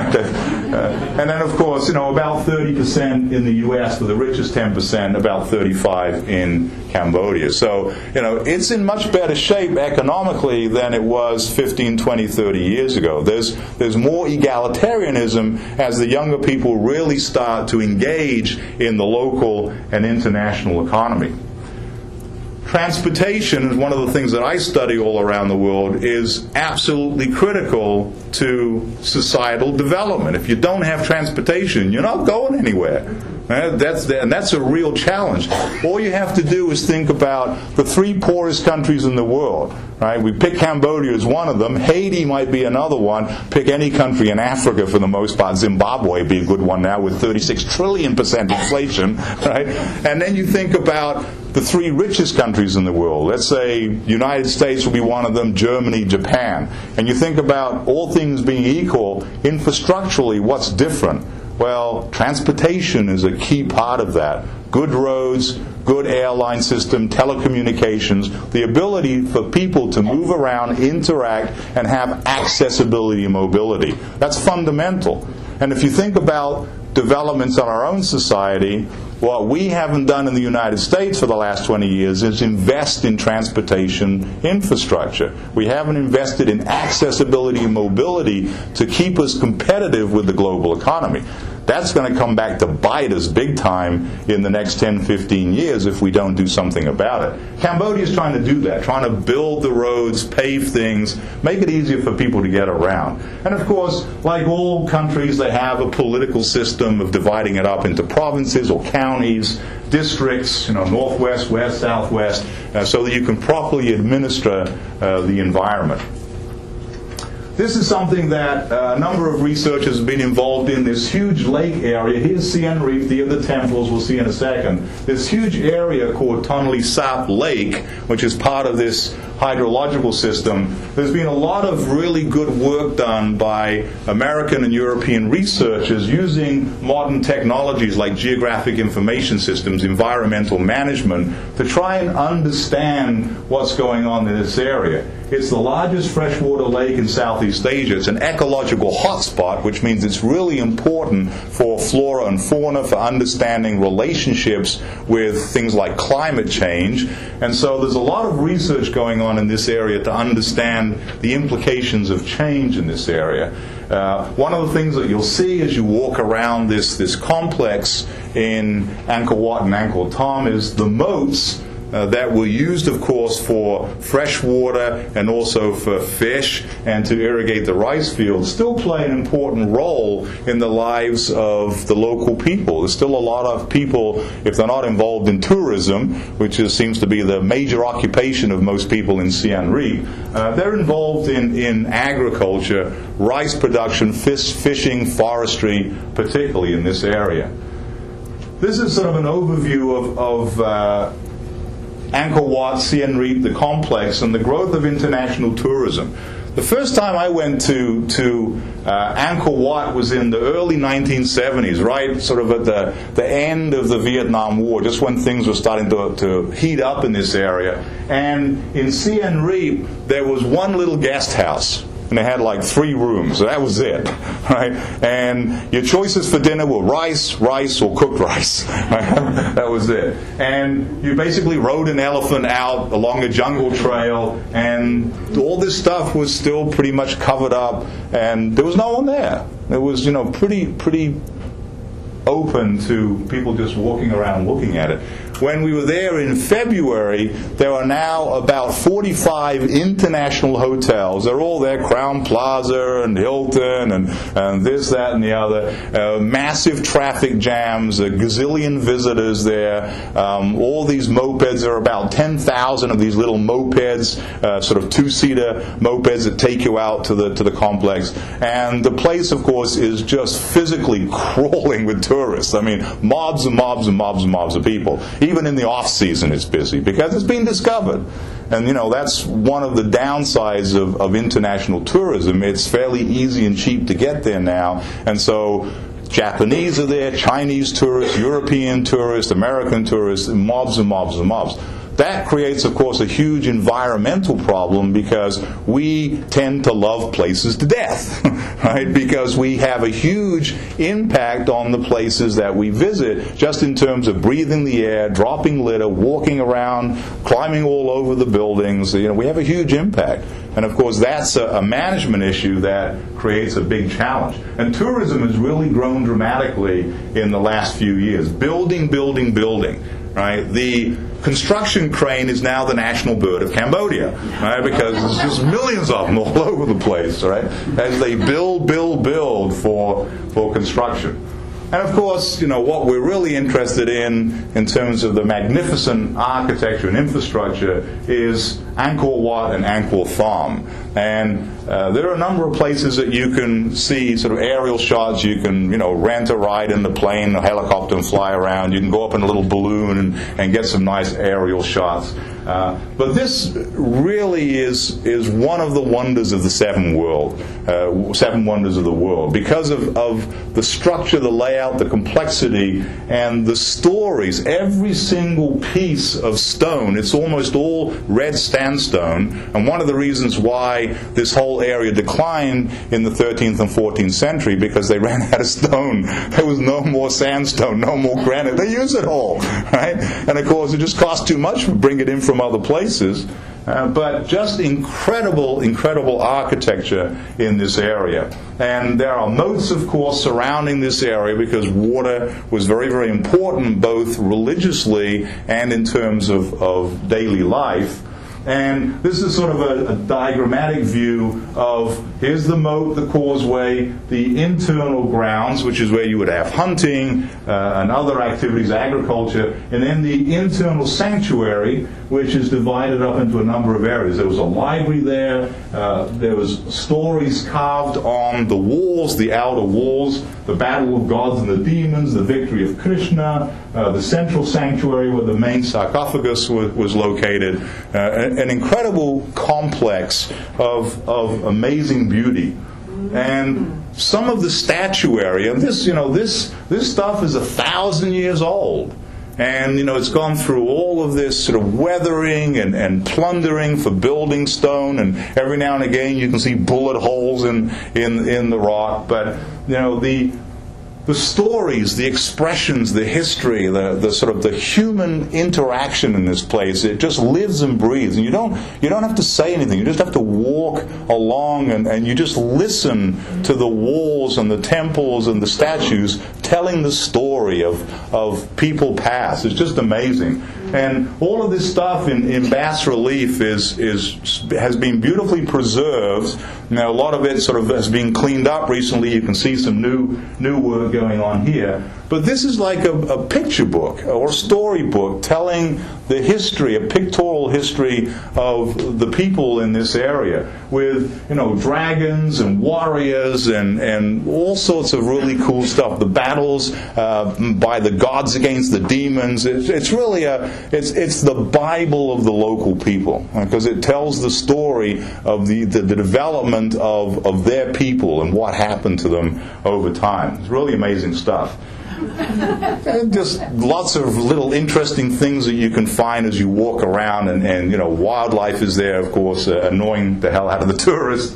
uh, and then, of course, you know, about thirty percent in the U S for the richest ten percent, about thirty-five in Cambodia. So, you know, it's in much better shape economically than it was fifteen, twenty, thirty years ago. There's there's more egalitarianism as the younger people really start to engage in the local and international economy. Transportation is one of the things that I study all around the world, is absolutely critical to societal development. If you don't have transportation, you're not going anywhere. That's the, and that's a real challenge. All you have to do is think about the three poorest countries in the world. Right? We pick Cambodia as one of them. Haiti might be another one. Pick any country in Africa for the most part. Zimbabwe would be a good one now with thirty-six trillion percent inflation. Right? And then you think about the three richest countries in the world. Let's say United States will be one of them, Germany, Japan. And you think about all things being equal, infrastructurally, what's different? Well, transportation is a key part of that. Good roads, good airline system, telecommunications, the ability for people to move around, interact, and have accessibility and mobility. That's fundamental. And if you think about developments in our own society, what we haven't done in the United States for the last twenty years is invest in transportation infrastructure. We haven't invested in accessibility and mobility to keep us competitive with the global economy. That's going to come back to bite us big time in the next ten, fifteen years if we don't do something about it. Cambodia is trying to do that, trying to build the roads, pave things, make it easier for people to get around. And of course, like all countries, they have a political system of dividing it up into provinces or counties, districts, you know, northwest, west, southwest, uh, so that you can properly administer uh, the environment. This is something that uh, a number of researchers have been involved in, this huge lake area. Here's Siem Reap, the other temples we'll see in a second. This huge area called Tonle Sap Lake, which is part of this hydrological system. There's been a lot of really good work done by American and European researchers using modern technologies like geographic information systems, environmental management, to try and understand what's going on in this area. It's the largest freshwater lake in Southeast Asia. It's an ecological hotspot, which means it's really important for flora and fauna, for understanding relationships with things like climate change. And so there's a lot of research going on in this area to understand the implications of change in this area. Uh, one of the things that you'll see as you walk around this, this complex in Angkor Wat and Angkor Thom is the moats Uh, that were used, of course, for fresh water and also for fish and to irrigate the rice fields, still play an important role in the lives of the local people. There's still a lot of people, if they're not involved in tourism, which is, seems to be the major occupation of most people in Siem Reap, uh, they're involved in, in agriculture, rice production, fish, fishing, forestry, particularly in this area. This is sort of an overview of, of uh, Angkor Wat, Siem Reap, the complex, and the growth of international tourism. The first time I went to to uh, Angkor Wat was in the early nineteen seventies, right, sort of at the, the end of the Vietnam War, just when things were starting to, to heat up in this area. And in Siem Reap, there was one little guest house. And they had like three rooms. So that was it, right? And your choices for dinner were rice, rice, or cooked rice. Right? That was it. And you basically rode an elephant out along a jungle trail, and all this stuff was still pretty much covered up, and there was no one there. It was, you know, pretty, pretty open to people just walking around looking at it. When we were there in February, there are now about forty-five international hotels. They're all there, Crown Plaza and Hilton and, and this, that, and the other. Uh, massive traffic jams, a gazillion visitors there. Um, all these mopeds, there are about ten thousand of these little mopeds, uh, sort of two-seater mopeds that take you out to the to the complex. And the place, of course, is just physically crawling with tourists. I mean, mobs and mobs and mobs and mobs of people. Even in the off-season it's busy because it's been discovered. And, you know, that's one of the downsides of, of international tourism. It's fairly easy and cheap to get there now. And so Japanese are there, Chinese tourists, European tourists, American tourists, mobs and mobs and mobs. That creates, of course, a huge environmental problem because we tend to love places to death, right? Because we have a huge impact on the places that we visit just in terms of breathing the air, dropping litter, walking around, climbing all over the buildings. You know, we have a huge impact. And, of course, that's a, a management issue that creates a big challenge. And tourism has really grown dramatically in the last few years. Building, building, building, right? The construction crane is now the national bird of Cambodia, right? Because there's just millions of them all over the place, right? As they build, build, build for for construction. And of course, you know, what we're really interested in, in terms of the magnificent architecture and infrastructure, is Angkor Wat and Angkor Thom. And uh, there are a number of places that you can see sort of aerial shots. You can, you know, rent a ride in the plane, a helicopter, and fly around. You can go up in a little balloon and, and get some nice aerial shots. Uh, but this really is is one of the wonders of the seven world, uh, seven wonders of the world, because of, of the structure, the layout, the complexity, and the stories. Every single piece of stone, it's almost all red sandstone. And one of the reasons why this whole area declined in the thirteenth and fourteenth century, because they ran out of stone. There was no more sandstone, no more granite. They use it all, right? And of course, it just cost too much to bring it in from other places. Uh, but just incredible, incredible architecture in this area. And there are moats, of course, surrounding this area because water was very, very important both religiously and in terms of, of daily life. And this is sort of a, a diagrammatic view of, here's the moat, the causeway, the internal grounds, which is where you would have hunting uh, and other activities, agriculture, and then the internal sanctuary, which is divided up into a number of areas. There was a library there, uh, there was stories carved on the walls, the outer walls, the battle of gods and the demons, the victory of Krishna, uh, the central sanctuary where the main sarcophagus was, was located, uh, an, an incredible complex of, of amazing beauty. And some of the statuary, and this, you know, this this stuff is a thousand years old. And, you know, it's gone through all of this sort of weathering and, and plundering for building stone, and every now and again you can see bullet holes in, in, in the rock. But, you know, the the stories, the expressions, the history, the, the sort of the human interaction in this place, it just lives and breathes. And you don't you don't have to say anything. You just have to walk along and, and you just listen to the walls and the temples and the statues telling the story of, of people past. It's just amazing. And all of this stuff in, in bas relief is is has been beautifully preserved. Now, a lot of it sort of has been cleaned up recently. You can see some new new work going on here. But this is like a, a picture book or a storybook telling the history, a pictorial history of the people in this area with, you know, dragons and warriors and, and all sorts of really cool stuff. The battles uh, by the gods against the demons. It's, it's really a it's it's the Bible of the local people, because it tells the story of the, the, the development of, of their people and what happened to them over time. It's really amazing stuff. And just lots of little interesting things that you can find as you walk around, and, and you know, wildlife is there, of course, uh, annoying the hell out of the tourists.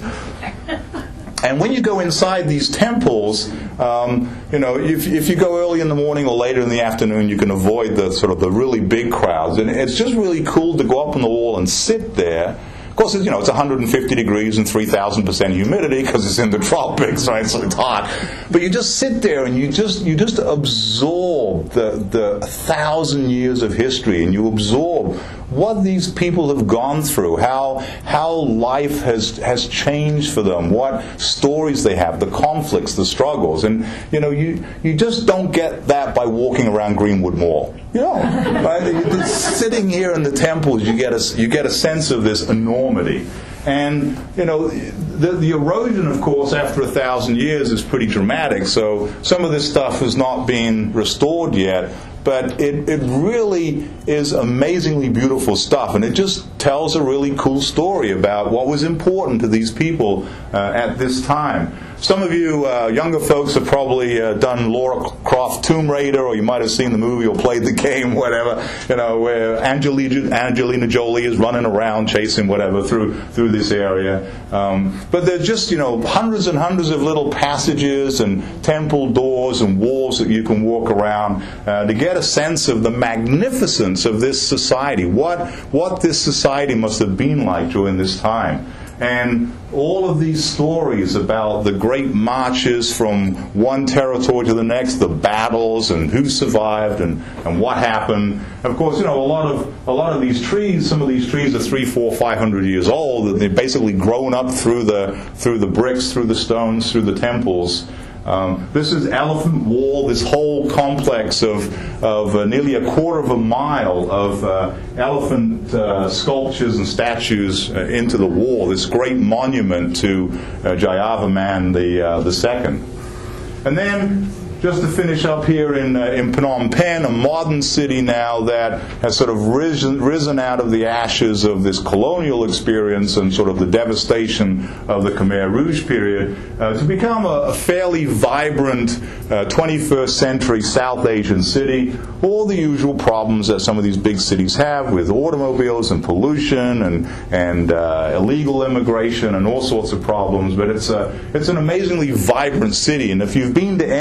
And when you go inside these temples, um, you know, if, if you go early in the morning or later in the afternoon, you can avoid the sort of the really big crowds. And it's just really cool to go up on the wall and sit there. Of course, you know, it's one hundred fifty degrees and three thousand percent humidity because it's in the tropics, right? So it's hot. But you just sit there and you just you just absorb the the thousand years of history, and you absorb what these people have gone through, how how life has has changed for them, what stories they have, the conflicts, the struggles, and you know, you you just don't get that by walking around Greenwood Mall. You know, right? Sitting here in the temples, you get a you get a sense of this enormity. And, you know, the, the erosion, of course, after a thousand years is pretty dramatic. So some of this stuff has not been restored yet. But it, it really is amazingly beautiful stuff. And it just tells a really cool story about what was important to these people uh, at this time. Some of you uh, younger folks have probably uh, done Lara Croft Tomb Raider, or you might have seen the movie or played the game, whatever, you know, where Angelina, Angelina Jolie is running around chasing whatever through through this area. Um, but there's just, you know, hundreds and hundreds of little passages and temple doors and walls that you can walk around uh, to get a sense of the magnificence of this society, what what this society must have been like during this time. And all of these stories about the great marches from one territory to the next, the battles and who survived and, and what happened. And of course, you know, a lot of a lot of these trees, some of these trees are three, four, five hundred years old. They've basically grown up through the through the bricks, through the stones, through the temples. Um, this is Elephant Wall, this whole complex of, of uh, nearly a quarter of a mile of uh, elephant uh, sculptures and statues uh, into the wall, this great monument to uh, Jayavarman the, uh, the second. And then, just to finish up here in, uh, in Phnom Penh, a modern city now that has sort of risen, risen out of the ashes of this colonial experience and sort of the devastation of the Khmer Rouge period, uh, to become a, a fairly vibrant uh, twenty-first century South Asian city. All the usual problems that some of these big cities have with automobiles and pollution and, and uh, illegal immigration and all sorts of problems. But it's, a, it's an amazingly vibrant city. And if you've been to any of these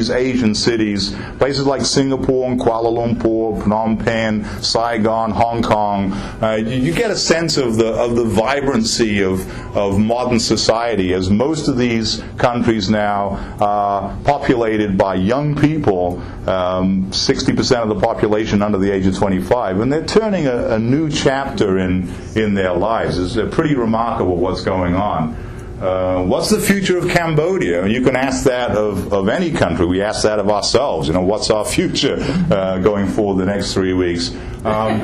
these Asian cities, places like Singapore and Kuala Lumpur, Phnom Penh, Saigon, Hong Kong, uh, you, you get a sense of the of the vibrancy of of modern society, as most of these countries now are populated by young people, um, sixty percent of the population under the age of twenty-five, and they're turning a, a new chapter in in their lives. It's uh, pretty remarkable what's going on. Uh, what's the future of Cambodia? And you can ask that of, of any country. We ask that of ourselves. You know, what's our future uh, going forward the next three weeks? Um,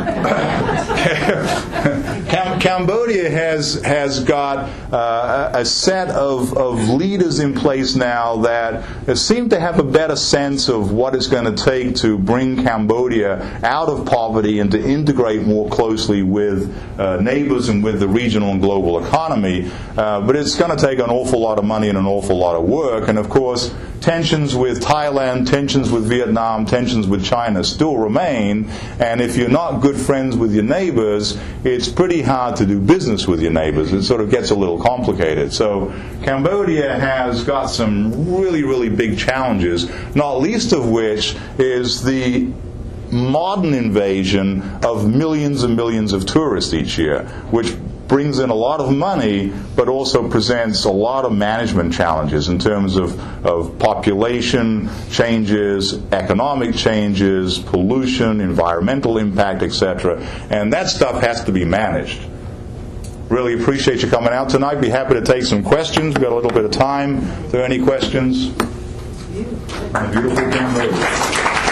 Cam- Cambodia has has got uh, a set of, of leaders in place now that seem to have a better sense of what it's going to take to bring Cambodia out of poverty and to integrate more closely with uh, neighbors and with the regional and global economy. Uh, but it's going to take an awful lot of money and an awful lot of work. And of course, tensions with Thailand, tensions with Vietnam, tensions with China still remain. And if you're not good friends with your neighbors, it's pretty hard to do business with your neighbors. It sort of gets a little complicated. So Cambodia has got some really, really big challenges, not least of which is the modern invasion of millions and millions of tourists each year, which brings in a lot of money, but also presents a lot of management challenges in terms of, of population changes, economic changes, pollution, environmental impact, et cetera. And that stuff has to be managed. Really appreciate you coming out tonight. Be happy to take some questions. We've got a little bit of time. If there are any questions? Beautiful Cambodia.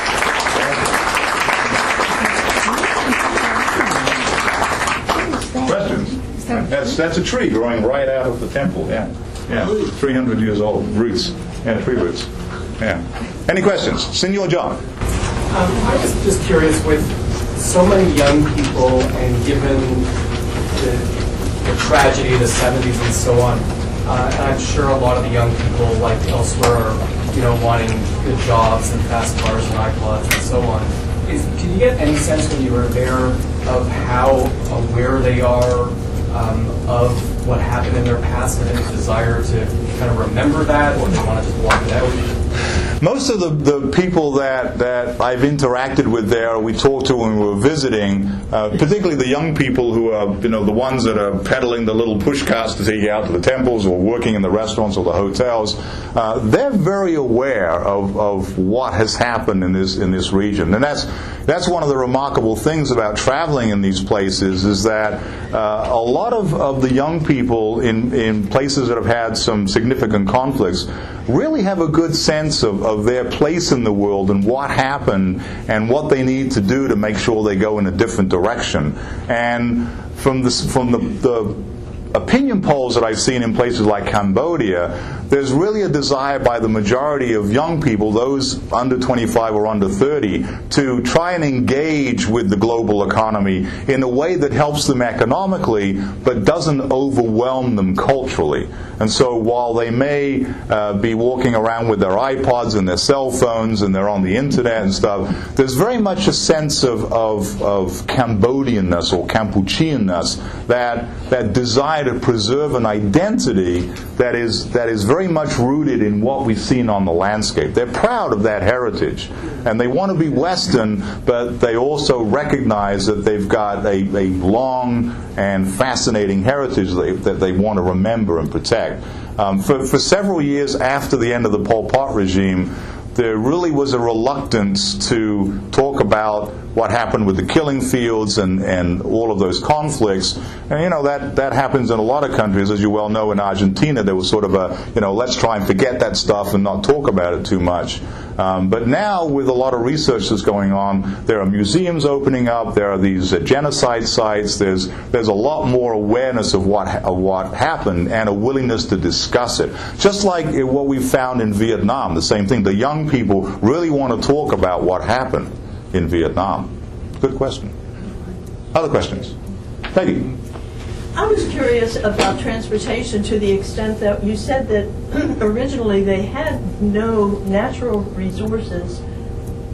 That's that's a tree growing right out of the temple. Yeah, yeah, three hundred years old. Roots, yeah, tree roots. Yeah. Any questions, Senor John? Um, I was just curious, with so many young people, and given the, the tragedy of the seventies and so on, uh, and I'm sure a lot of the young people, like elsewhere, are, you know, wanting good jobs and fast cars and iPods and so on. Is, can you get any sense when you were there of how aware they are Um, of what happened in their past and any desire to kind of remember that, or they want to just block it out? Most of the, the people that, that I've interacted with there, we talked to when we were visiting, uh, particularly the young people who are, you know, the ones that are pedaling the little push carts to take you out to the temples or working in the restaurants or the hotels, uh, they're very aware of, of what has happened in this in this region. And that's that's one of the remarkable things about traveling in these places, is that uh, a lot of, of the young people in, in places that have had some significant conflicts really have a good sense of, of their place in the world and what happened and what they need to do to make sure they go in a different direction. And from the, from the, the opinion polls that I've seen in places like Cambodia, there's really a desire by the majority of young people, those under twenty-five or under thirty, to try and engage with the global economy in a way that helps them economically but doesn't overwhelm them culturally. And so while they may uh, be walking around with their iPods and their cell phones and they're on the internet and stuff, there's very much a sense of, of, of Cambodianness or Kampucheanness, that, that desire to preserve an identity that is that is very much rooted in what we've seen on the landscape. They're proud of that heritage, and they want to be Western, but they also recognize that they've got a, a long and fascinating heritage that they, that they want to remember and protect. Um, for, for several years after the end of the Pol Pot regime, there really was a reluctance to talk about what happened with the killing fields and, and all of those conflicts. And, you know, that, that happens in a lot of countries. As you well know, in Argentina, there was sort of a, you know, let's try and forget that stuff and not talk about it too much. Um, but now, with a lot of research that's going on, there are museums opening up, there are these uh, genocide sites, there's there's a lot more awareness of what of what happened and a willingness to discuss it. Just like what we found in Vietnam, the same thing. The young people really want to talk about what happened in Vietnam. Good question. Other questions? Peggy. I was curious about transportation to the extent that you said that originally they had no natural resources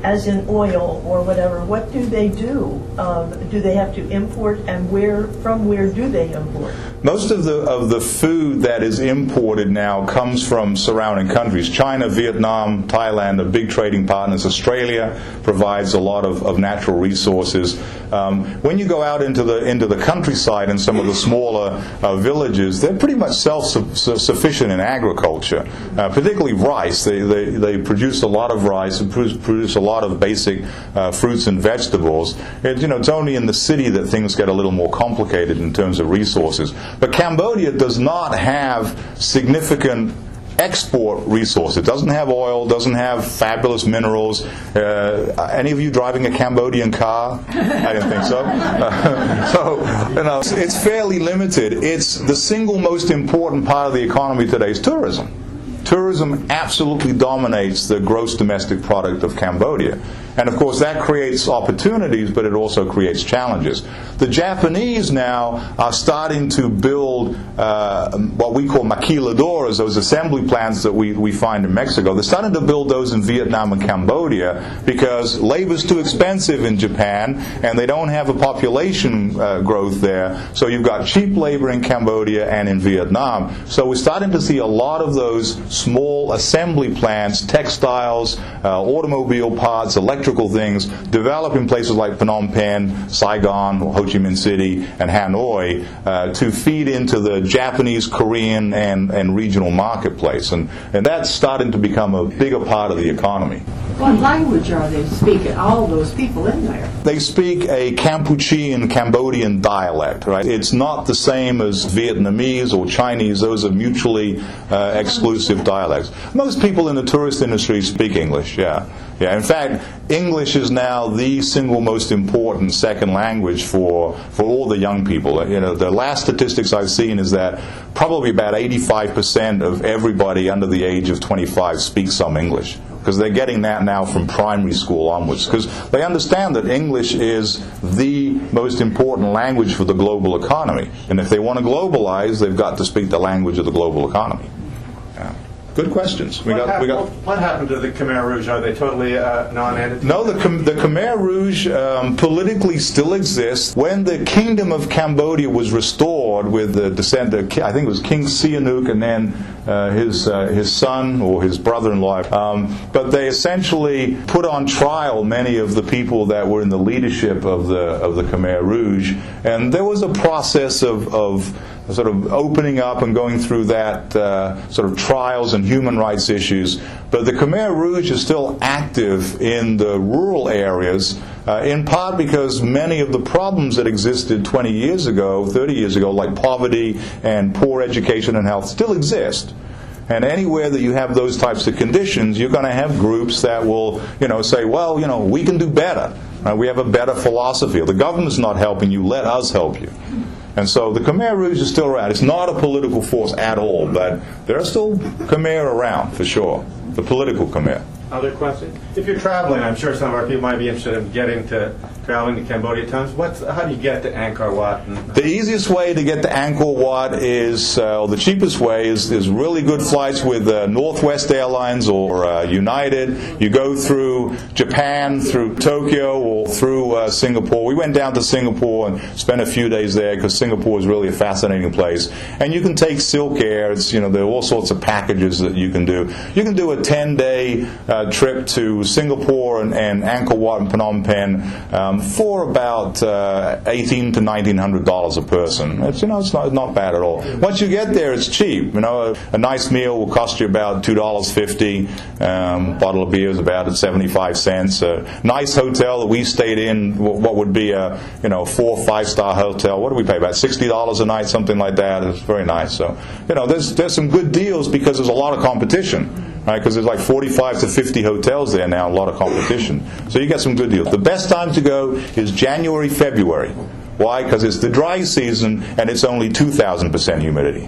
as in oil or whatever, what do they do? Um, do they have to import, and where from where do they import? Most of the of the food that is imported now comes from surrounding countries. China, Vietnam, Thailand are big trading partners. Australia provides a lot of, of natural resources. Um, when you go out into the into the countryside and some of the smaller uh, villages, they're pretty much self-sufficient in agriculture, uh, particularly rice. They, they they produce a lot of rice and produce a lot of basic uh, fruits and vegetables. It, you know, it's only in the city that things get a little more complicated in terms of resources. But Cambodia does not have significant export resource. It doesn't have oil, doesn't have fabulous minerals. Uh, any of you driving a Cambodian car? I didn't think so. Uh, so, you know, it's fairly limited. It's the single most important part of the economy today is tourism. Tourism absolutely dominates the gross domestic product of Cambodia. And of course that creates opportunities, but it also creates challenges. The Japanese now are starting to build uh, what we call maquiladoras, those assembly plants that we, we find in Mexico. They're starting to build those in Vietnam and Cambodia because labor's too expensive in Japan and they don't have a population uh, growth there. So you've got cheap labor in Cambodia and in Vietnam. So we're starting to see a lot of those small assembly plants, textiles, uh, automobile parts, electrical things develop in places like Phnom Penh, Saigon, Ho Chi Minh City, and Hanoi uh, to feed into the Japanese, Korean, and, and regional marketplace. And, and that's starting to become a bigger part of the economy. What language are they speaking, all those people in there? They speak a Kampuchean Cambodian dialect, right? It's not the same as Vietnamese or Chinese. Those are mutually uh, exclusive dialects. Most people in the tourist industry speak English, yeah. Yeah, in fact, English is now the single most important second language for for all the young people. You know, the last statistics I've seen is that probably about eighty-five percent of everybody under the age of twenty-five speaks some English, because they're getting that now from primary school onwards, because they understand that English is the most important language for the global economy. And if they want to globalize, they've got to speak the language of the global economy. Yeah. Good questions. We what, got, hap- we got, what happened to the Khmer Rouge? Are they totally uh, non-entity? No, the, the Khmer Rouge um, politically still exists. When the Kingdom of Cambodia was restored with the descent of, I think it was King Sihanouk and then uh, his uh, his son or his brother-in-law, um, but they essentially put on trial many of the people that were in the leadership of the of the Khmer Rouge, and there was a process of, of sort of opening up and going through that uh, sort of trials and human rights issues. But the Khmer Rouge is still active in the rural areas, uh, in part because many of the problems that existed twenty years ago, thirty years ago, like poverty and poor education and health, still exist. And anywhere that you have those types of conditions, you're going to have groups that will, you know, say, well, you know, we can do better. Uh, we have a better philosophy. The government's not helping you, let us help you. And so the Khmer Rouge is still around. It's not a political force at all, but there are still Khmer around, for sure. The political Khmer. Other questions? If you're traveling, I'm sure some of our people might be interested in getting to traveling to Cambodia times. What's how do you get to Angkor Wat? And the easiest way to get to Angkor Wat is, uh, or the cheapest way is, is really good flights with uh, Northwest Airlines or uh, United. You go through Japan, through Tokyo, or through uh, Singapore. We went down to Singapore and spent a few days there because Singapore is really a fascinating place. And you can take Silk Air. It's, you know, there are all sorts of packages that you can do. You can do a ten-day uh, trip to Singapore and, and Angkor Wat and Phnom Penh um, for about uh, eighteen to nineteen hundred dollars a person. It's, you know, it's not not bad at all. Once you get there, it's cheap. You know, a, a nice meal will cost you about two dollars fifty. Um, a bottle of beer is about at seventy-five cents. A nice hotel that we stayed in, what would be a you know four or five star hotel. What do we pay? About sixty dollars a night, something like that. It's very nice. So you know, there's there's some good deals because there's a lot of competition. Right, because there's like forty-five to fifty hotels there now, a lot of competition. So you get some good deals. The best time to go is January, February. Why? Because it's the dry season and it's only two thousand percent humidity.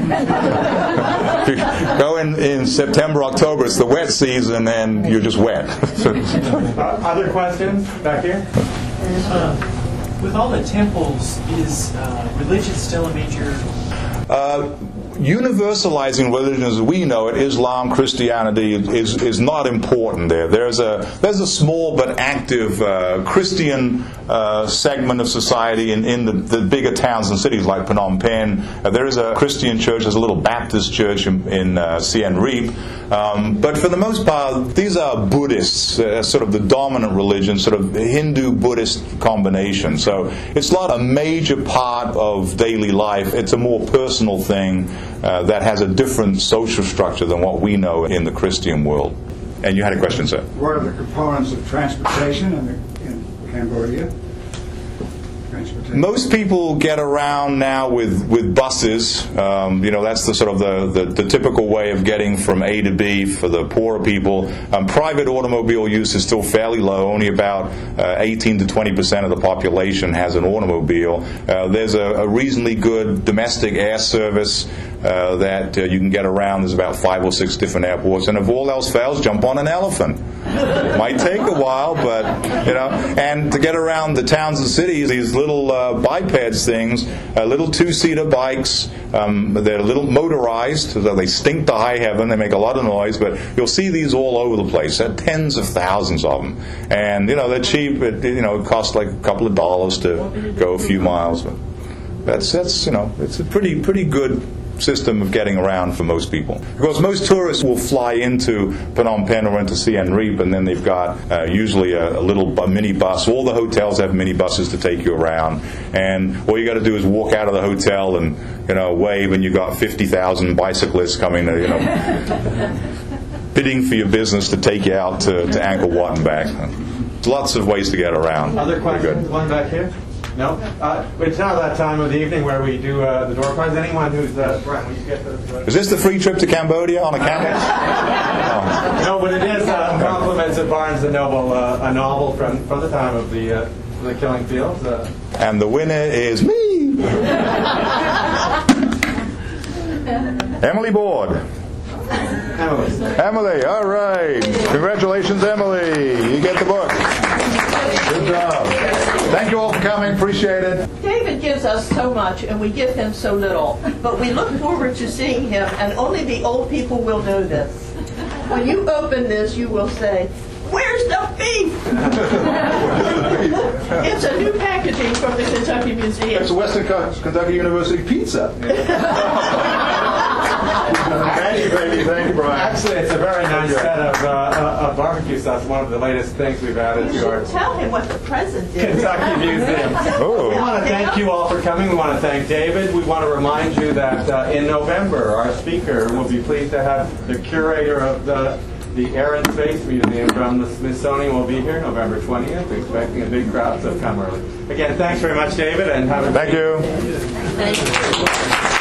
Go in, in September, October, it's the wet season and you're just wet. uh, other questions back here? Uh, with all the temples, is uh, religion still a major... Uh, universalizing religion as we know it, Islam, Christianity, is is not important there. There's a there's a small but active uh, Christian uh, segment of society in, in the, the bigger towns and cities like Phnom Penh. Uh, there is a Christian church, there's a little Baptist church in, in uh, Siem Reap. Um, but for the most part, these are Buddhists, uh, sort of the dominant religion, sort of Hindu-Buddhist combination. So it's not a major part of daily life. It's a more personal thing uh, that has a different social structure than what we know in the Christian world. And you had a question, sir? What are the components of transportation in, the, in Cambodia? Most people get around now with, with buses. Um, you know, that's the sort of the, the, the typical way of getting from A to B for the poorer people. Um, private automobile use is still fairly low. Only about uh, eighteen to twenty percent of the population has an automobile. Uh, there's a, a reasonably good domestic air service uh, that uh, you can get around. There's about five or six different airports. And if all else fails, jump on an elephant. It might take a while, but, you know, and to get around the towns and cities, these little uh, bipeds things, uh, little two-seater bikes, um, they're a little motorized, so they stink to high heaven, they make a lot of noise, but you'll see these all over the place. There are tens of thousands of them. And, you know, they're cheap. It, you know, it costs like a couple of dollars to go a few miles. But that's, that's you know, it's a pretty, pretty good system of getting around for most people. Because most tourists will fly into Phnom Penh or into Siem Reap, and then they've got uh, usually a, a little bu- mini bus. All the hotels have mini buses to take you around, and all you got to do is walk out of the hotel and, you know, wave, and you got fifty thousand bicyclists coming to, you know, bidding for your business to take you out to, to Angkor Wat and back. Lots of ways to get around. Other Pretty questions? good. One back here? No? Uh, it's now that time of the evening where we do uh, the door prize. Anyone who's... Uh, Brian, will you get the... Uh, Is this the free trip to Cambodia on a camel? Oh. No, but it is uh, compliments of Barnes and Noble, uh, a novel from, from the time of the, uh, the Killing Fields. Uh, And the winner is me! Emily Board. Emily. Emily, all right. Congratulations, Emily. You get the book. Good job. Thank you all for coming. Appreciate it. David gives us so much, and we give him so little. But we look forward to seeing him, and only the old people will know this. When you open this, you will say, "Where's the beef?" It's a new packaging from the Kentucky Museum. It's a Western Kentucky University pizza. Thank you, baby. Thank you, Brian. Actually, it's a very nice set of, uh, of barbecue sauce. One of the latest things we've added You to our should tell him what the present is. Kentucky Museum. Oh. We want to thank you all for coming. We want to thank David. We want to remind you that uh, in November, our speaker will be pleased to have the curator of the the Air and Space Museum from the Smithsonian will be here November twentieth. We're expecting a big crowd, so come early. Again, thanks very much, David, and have a Thank you. Thank you.